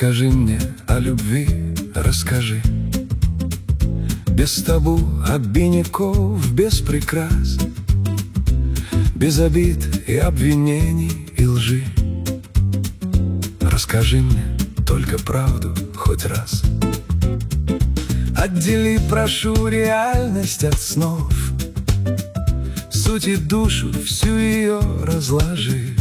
Расскажи мне о любви, расскажи. Без табу, обиняков, без прикрас, без обид и обвинений и лжи. Расскажи мне только правду хоть раз. Отдели, прошу, реальность от снов, суть и душу всю ее разложи.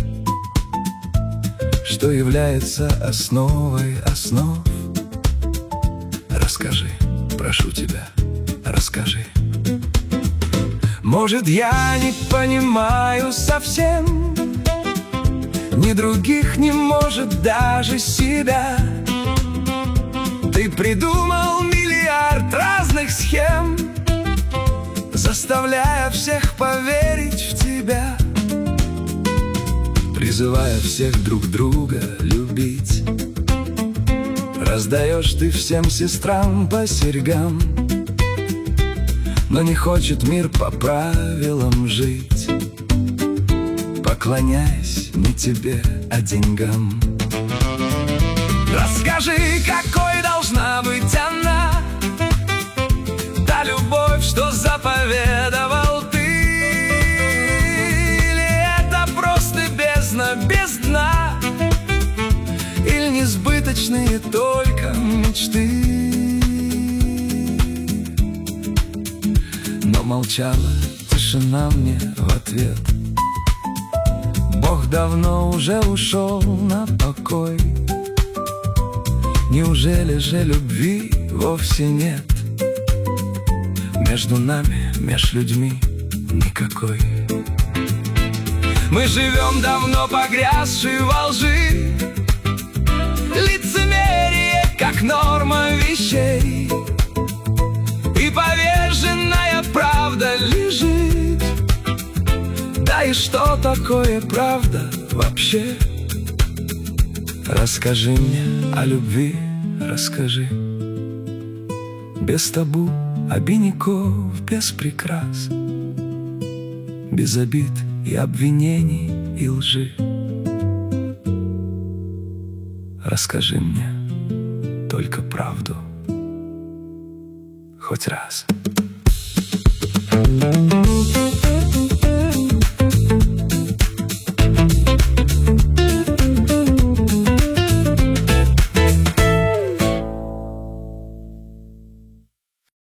Что является основой основ? Расскажи, прошу тебя, расскажи. Может, я не понимаю совсем ни других, ни, может, даже себя. Ты придумал миллиард разных схем, заставляя всех поверить в тебя, призывая всех друг друга любить. Раздаешь ты всем сестрам по серьгам, но не хочет мир по правилам жить, поклоняясь не тебе, а деньгам. Расскажи, какой должна быть она, та любовь, что заповедовал ты. Или это просто бездна без дна, или несбыточные только мечты. Но молчала тишина мне в ответ. Бог давно уже ушел на покой. Неужели же любви вовсе нет между нами, меж людьми никакой? Мы живем давно погрязшие во лжи, лицемерие как норма вещей, и поверженная правда лежит. Да и что такое правда вообще? Расскажи мне о любви, расскажи. Без табу, обиняков, без прикрас, без обид и обвинений и лжи. Расскажи мне только правду хоть раз.